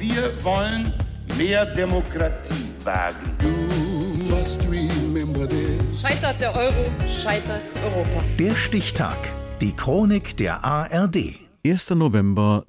Wir wollen mehr Demokratie wagen. Scheitert der Euro, scheitert Europa. Der Stichtag. Die Chronik der ARD. 1. November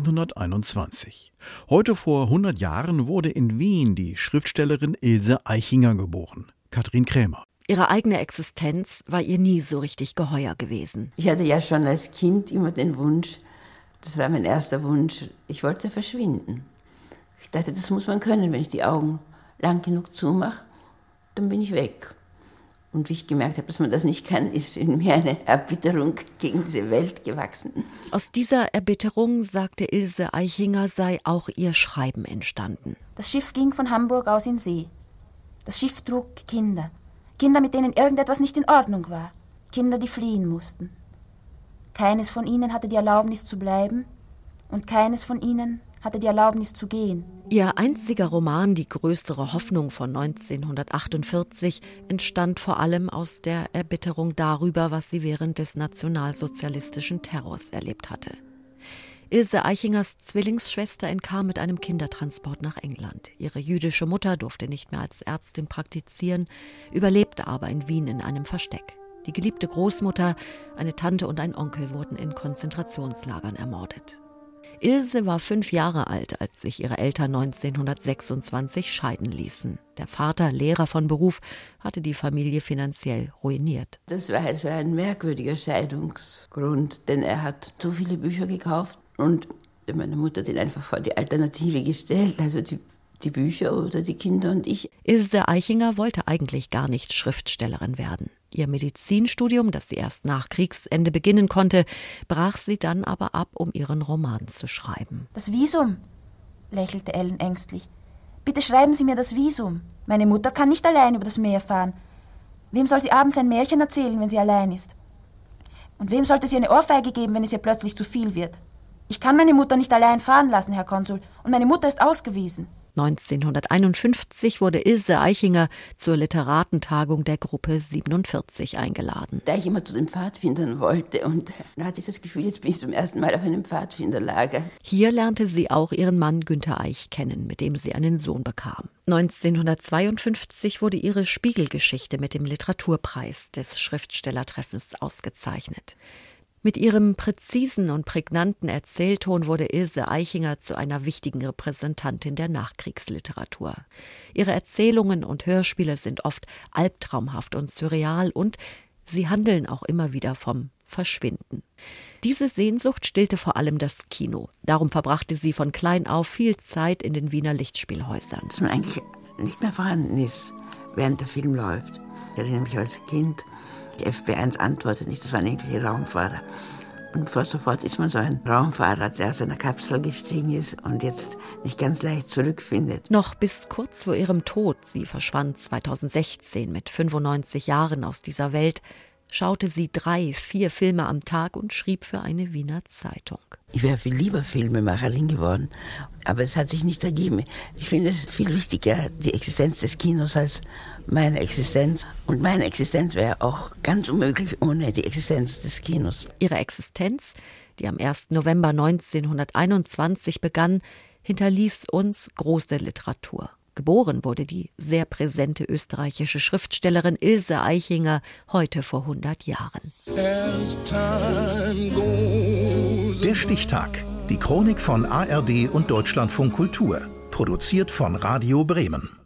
1921. Heute vor 100 Jahren wurde in Wien die Schriftstellerin Ilse Aichinger geboren. Katrin Krämer. Ihre eigene Existenz war ihr nie so richtig geheuer gewesen. Ich hatte ja schon als Kind immer den Wunsch, das war mein erster Wunsch, ich wollte verschwinden. Ich dachte, das muss man können, wenn ich die Augen lang genug zumache, dann bin ich weg. Und wie ich gemerkt habe, dass man das nicht kann, ist in mir eine Erbitterung gegen diese Welt gewachsen. Aus dieser Erbitterung, sagte Ilse Aichinger, sei auch ihr Schreiben entstanden. Das Schiff ging von Hamburg aus in See. Das Schiff trug Kinder. Kinder, mit denen irgendetwas nicht in Ordnung war. Kinder, die fliehen mussten. Keines von ihnen hatte die Erlaubnis zu bleiben und keines von ihnen hatte die Erlaubnis zu gehen. Ihr einziger Roman, Die größere Hoffnung von 1948, entstand vor allem aus der Erbitterung darüber, was sie während des nationalsozialistischen Terrors erlebt hatte. Ilse Aichingers Zwillingsschwester entkam mit einem Kindertransport nach England. Ihre jüdische Mutter durfte nicht mehr als Ärztin praktizieren, überlebte aber in Wien in einem Versteck. Die geliebte Großmutter, eine Tante und ein Onkel wurden in Konzentrationslagern ermordet. Ilse war 5 Jahre alt, als sich ihre Eltern 1926 scheiden ließen. Der Vater, Lehrer von Beruf, hatte die Familie finanziell ruiniert. Das war ein merkwürdiger Scheidungsgrund, denn er hat so viele Bücher gekauft und meine Mutter hat ihn einfach vor die Alternative gestellt, also die Bücher oder die Kinder und ich. Ilse Aichinger wollte eigentlich gar nicht Schriftstellerin werden. Ihr Medizinstudium, das sie erst nach Kriegsende beginnen konnte, brach sie dann aber ab, um ihren Roman zu schreiben. Das Visum, lächelte Ellen ängstlich. Bitte schreiben Sie mir das Visum. Meine Mutter kann nicht allein über das Meer fahren. Wem soll sie abends ein Märchen erzählen, wenn sie allein ist? Und wem sollte sie eine Ohrfeige geben, wenn es ihr plötzlich zu viel wird? Ich kann meine Mutter nicht allein fahren lassen, Herr Konsul, und meine Mutter ist ausgewiesen. 1951 wurde Ilse Aichinger zur Literatentagung der Gruppe 47 eingeladen. Da ich immer zu den Pfadfindern wollte und da hatte ich das Gefühl, jetzt bin ich zum ersten Mal auf einem Pfadfinderlager. Hier lernte sie auch ihren Mann Günther Eich kennen, mit dem sie einen Sohn bekam. 1952 wurde ihre Spiegelgeschichte mit dem Literaturpreis des Schriftstellertreffens ausgezeichnet. Mit ihrem präzisen und prägnanten Erzählton wurde Ilse Aichinger zu einer wichtigen Repräsentantin der Nachkriegsliteratur. Ihre Erzählungen und Hörspiele sind oft albtraumhaft und surreal und sie handeln auch immer wieder vom Verschwinden. Diese Sehnsucht stillte vor allem das Kino. Darum verbrachte sie von klein auf viel Zeit in den Wiener Lichtspielhäusern. Dass man eigentlich nicht mehr vorhanden ist, während der Film läuft. Ich erinnere mich als Kind, die FB1 antwortet nicht, das waren irgendwelche Raumfahrer. Und sofort ist man so ein Raumfahrer, der aus einer Kapsel gestiegen ist und jetzt nicht ganz leicht zurückfindet. Noch bis kurz vor ihrem Tod, sie verschwand 2016 mit 95 Jahren aus dieser Welt, schaute sie 3-4 Filme am Tag und schrieb für eine Wiener Zeitung. Ich wäre viel lieber Filmemacherin geworden, aber es hat sich nicht ergeben. Ich finde es viel wichtiger, die Existenz des Kinos als meine Existenz. Und meine Existenz wäre auch ganz unmöglich ohne die Existenz des Kinos. Ihre Existenz, die am 1. November 1921 begann, hinterließ uns große Literatur. Geboren wurde die sehr präsente österreichische Schriftstellerin Ilse Aichinger heute vor 100 Jahren. Der Stichtag. Die Chronik von ARD und Deutschlandfunk Kultur. Produziert von Radio Bremen.